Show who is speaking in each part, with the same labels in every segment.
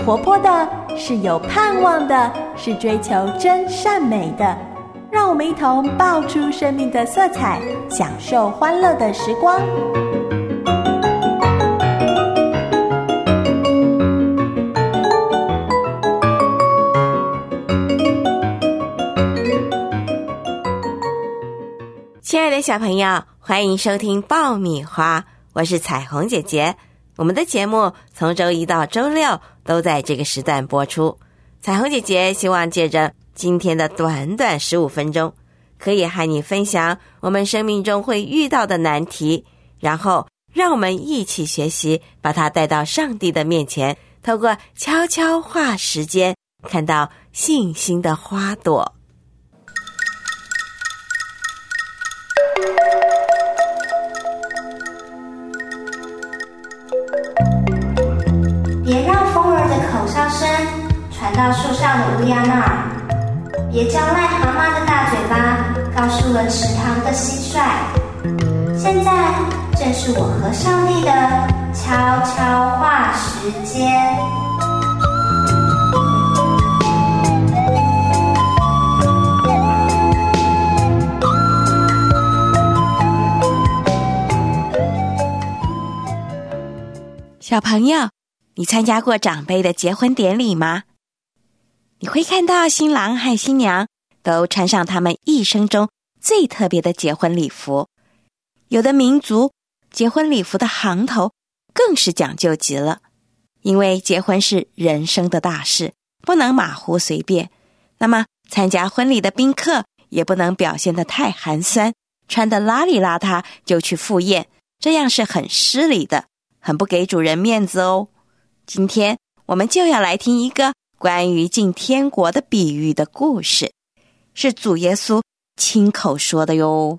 Speaker 1: 活泼的，是有盼望的，是追求真善美的。让我们一同爆出生命的色彩，享受欢乐的时光。
Speaker 2: 亲爱的小朋友，欢迎收听爆米花，我是彩虹姐姐。我们的节目从周一到周六都在这个时段播出。彩虹姐姐希望借着今天的短短15分钟，可以和你分享我们生命中会遇到的难题，然后让我们一起学习，把它带到上帝的面前，透过悄悄话时间，看到信心的花朵。
Speaker 3: 别让风儿的口哨声传到树上的乌鸦那儿，别叫癞蛤蟆的大嘴巴告诉了池塘的蟋蟀。现在正是我和上帝的悄悄话时间。
Speaker 2: 小朋友，你参加过长辈的结婚典礼吗？你会看到新郎和新娘都穿上他们一生中最特别的结婚礼服。有的民族结婚礼服的行头更是讲究极了，因为结婚是人生的大事，不能马虎随便。那么参加婚礼的宾客也不能表现得太寒酸，穿得邋里邋遢就去赴宴，这样是很失礼的，很不给主人面子哦。今天我们就要来听一个关于进天国的比喻的故事，是主耶稣亲口说的哟。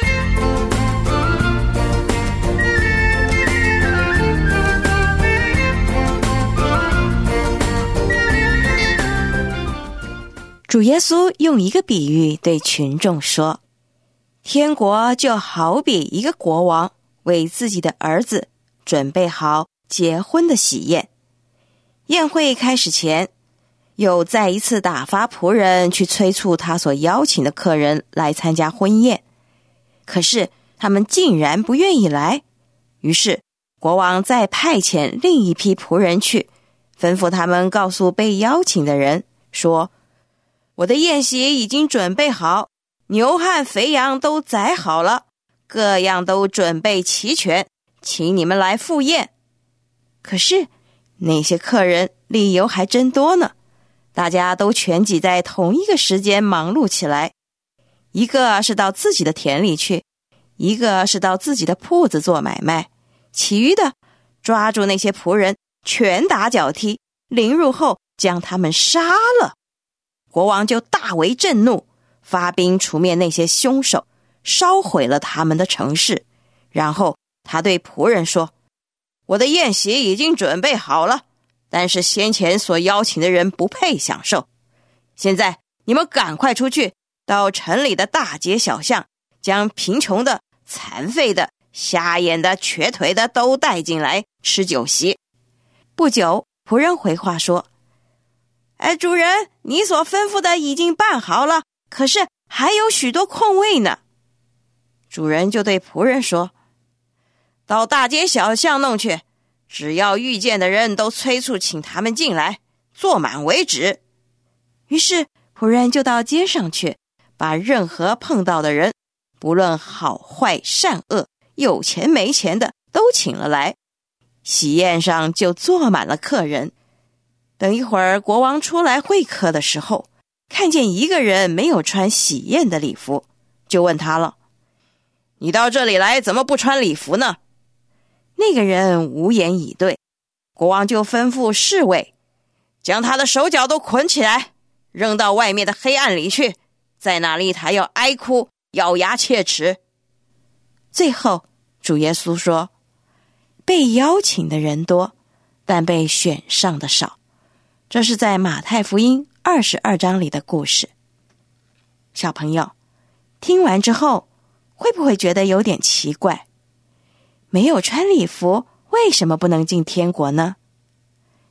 Speaker 2: 主耶稣用一个比喻对群众说，天国就好比一个国王为自己的儿子准备好结婚的喜宴。宴会开始前，又再一次打发仆人去催促他所邀请的客人来参加婚宴。可是他们竟然不愿意来，于是国王再派遣另一批仆人去，吩咐他们告诉被邀请的人说，我的宴席已经准备好，牛和肥羊都宰好了，各样都准备齐全，请你们来赴宴。可是那些客人理由还真多呢，大家都全挤在同一个时间忙碌起来，一个是到自己的田里去，一个是到自己的铺子做买卖，其余的抓住那些仆人拳打脚踢，凌辱后将他们杀了。国王就大为震怒，发兵除灭那些凶手，烧毁了他们的城市。然后他对仆人说，我的宴席已经准备好了，但是先前所邀请的人不配享受。现在你们赶快出去，到城里的大街小巷，将贫穷的、残废的、瞎眼的、瘸腿的都带进来吃酒席。不久，仆人回话说，主人，你所吩咐的已经办好了，可是还有许多空位呢。主人就对仆人说，到大街小巷弄去，只要遇见的人都催促请他们进来，坐满为止。于是仆人就到街上去，把任何碰到的人，不论好坏善恶，有钱没钱的都请了来，喜宴上就坐满了客人。等一会儿国王出来会客的时候，看见一个人没有穿喜宴的礼服，就问他了，你到这里来怎么不穿礼服呢？那个人无言以对。国王就吩咐侍卫将他的手脚都捆起来，扔到外面的黑暗里去，在那里他要哀哭，咬牙切齿。最后主耶稣说，被邀请的人多，但被选上的少。这是在马太福音22章里的故事。小朋友，听完之后会不会觉得有点奇怪？没有穿礼服，为什么不能进天国呢？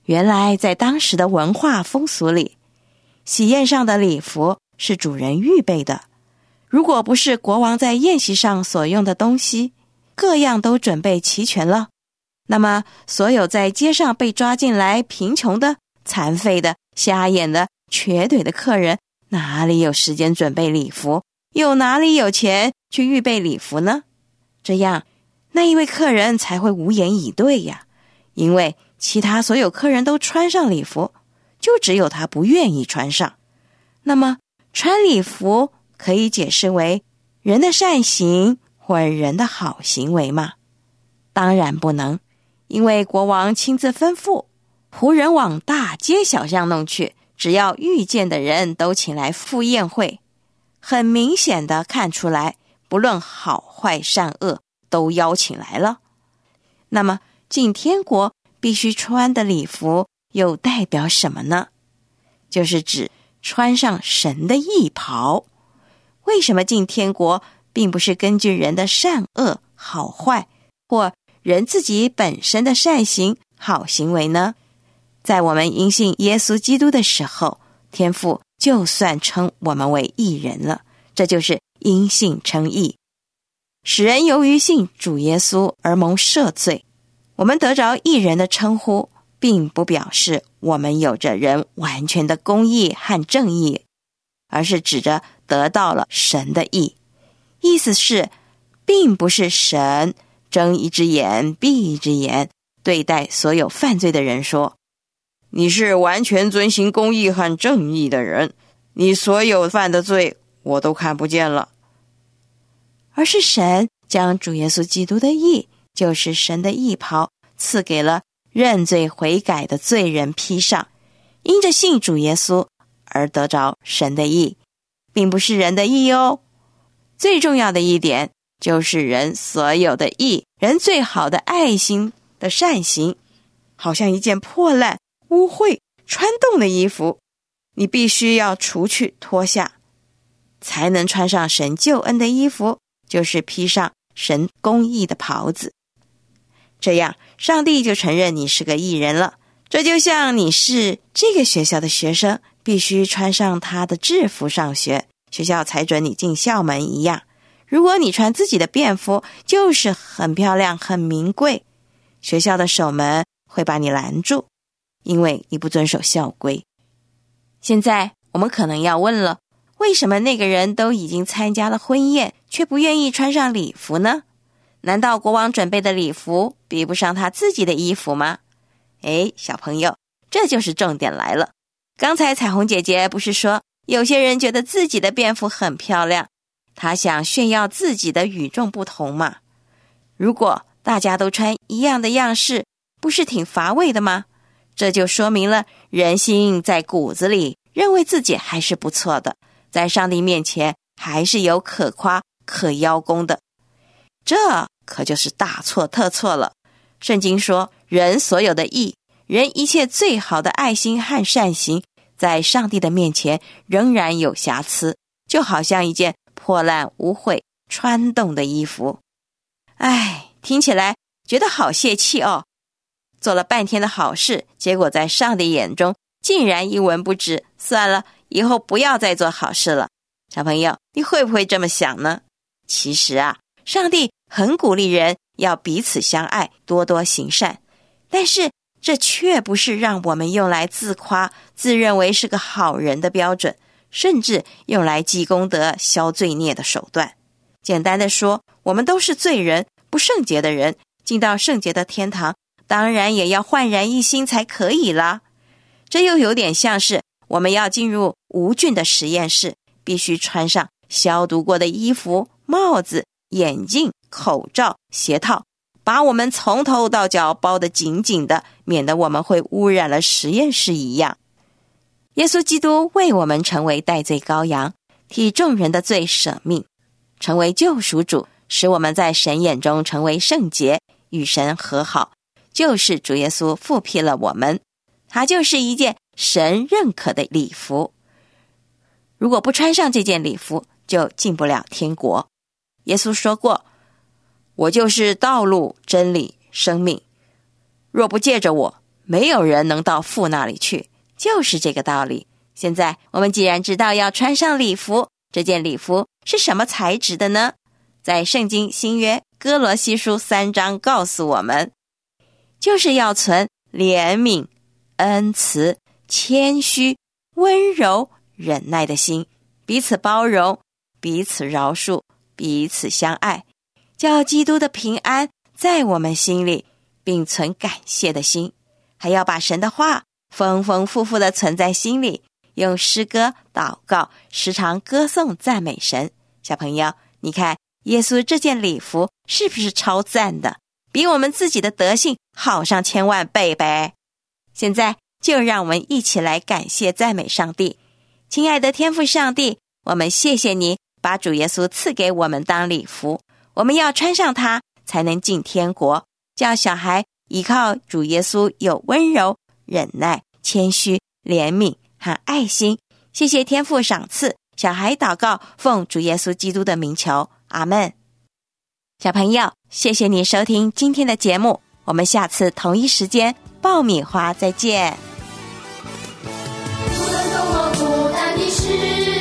Speaker 2: 原来在当时的文化风俗里，喜宴上的礼服是主人预备的，如果不是国王在宴席上所用的东西，各样都准备齐全了，那么所有在街上被抓进来贫穷的、残废的、瞎眼的、瘸腿的客人，哪里有时间准备礼服，又哪里有钱去预备礼服呢？这样那一位客人才会无言以对呀，因为其他所有客人都穿上礼服，就只有他不愿意穿上。那么穿礼服可以解释为人的善行或人的好行为吗？当然不能，因为国王亲自吩咐仆人往大街小巷弄去，只要遇见的人都请来赴宴会，很明显的看出来，不论好坏善恶都邀请来了。那么进天国必须穿的礼服又代表什么呢？就是指穿上神的义袍。为什么进天国并不是根据人的善恶好坏，或人自己本身的善行好行为呢？在我们因信耶稣基督的时候，天父就算称我们为义人了，这就是因信称义。使人由于信主耶稣而蒙赦罪，我们得着义人的称呼，并不表示我们有着人完全的公义和正义，而是指着得到了神的义。意思是，并不是神睁一只眼闭一只眼，对待所有犯罪的人说，你是完全遵行公义和正义的人，你所有犯的罪我都看不见了。而是神将主耶稣基督的义，就是神的义袍，赐给了认罪悔改的罪人披上，因着信主耶稣而得着神的义，并不是人的义哦。最重要的一点就是人所有的义，人最好的爱心的善行，好像一件破烂污秽穿洞的衣服，你必须要除去脱下，才能穿上神救恩的衣服，就是披上神公义的袍子。这样上帝就承认你是个义人了。这就像你是这个学校的学生，必须穿上他的制服上学，学校才准你进校门一样。如果你穿自己的便服，就是很漂亮很名贵，学校的守门会把你拦住，因为你不遵守校规。现在我们可能要问了，为什么那个人都已经参加了婚宴，却不愿意穿上礼服呢？难道国王准备的礼服比不上他自己的衣服吗？小朋友，这就是重点来了。刚才彩虹姐姐不是说，有些人觉得自己的便服很漂亮，他想炫耀自己的与众不同嘛。如果大家都穿一样的样式，不是挺乏味的吗？这就说明了人心在骨子里认为自己还是不错的，在上帝面前还是有可夸可邀功的。这可就是大错特错了。圣经说，人所有的义，人一切最好的爱心和善行，在上帝的面前仍然有瑕疵，就好像一件破烂污秽穿洞的衣服。听起来觉得好泄气哦。做了半天的好事，结果在上帝眼中竟然一文不值，算了，以后不要再做好事了。小朋友，你会不会这么想呢？其实上帝很鼓励人要彼此相爱，多多行善，但是这却不是让我们用来自夸、自认为是个好人的标准，甚至用来积功德、消罪孽的手段。简单的说，我们都是罪人，不圣洁的人，进到圣洁的天堂，当然也要焕然一新才可以啦。这又有点像是我们要进入无菌的实验室，必须穿上消毒过的衣服、帽子、眼镜、口罩、鞋套，把我们从头到脚包得紧紧的，免得我们会污染了实验室一样。耶稣基督为我们成为代罪羔羊，替众人的罪舍命，成为救赎主，使我们在神眼中成为圣洁，与神和好，就是主耶稣复辟了我们，它就是一件神认可的礼服。如果不穿上这件礼服，就进不了天国。耶稣说过，我就是道路、真理、生命，若不借着我， 没有人能到父那里去，就是这个道理。现在我们既然知道要穿上礼服，这件礼服是什么材质的呢？在圣经新约哥罗西书3章告诉我们，就是要存怜悯、恩慈、谦虚、温柔、忍耐的心，彼此包容，彼此饶恕，彼此相爱，叫基督的平安在我们心里，并存感谢的心，还要把神的话丰丰富富地存在心里，用诗歌祷告，时常歌颂赞美神。小朋友，你看耶稣这件礼服是不是超赞的？比我们自己的德性好上千万倍呗。现在就让我们一起来感谢赞美上帝。亲爱的天父上帝，我们谢谢你把主耶稣赐给我们当礼服，我们要穿上它才能进天国，叫小孩依靠主耶稣有温柔、忍耐、谦虚、怜悯和爱心。谢谢天父赏赐，小孩祷告奉主耶稣基督的名求，阿们。小朋友，谢谢你收听今天的节目，我们下次同一时间爆米花再见。
Speaker 4: 无论多么孤单的事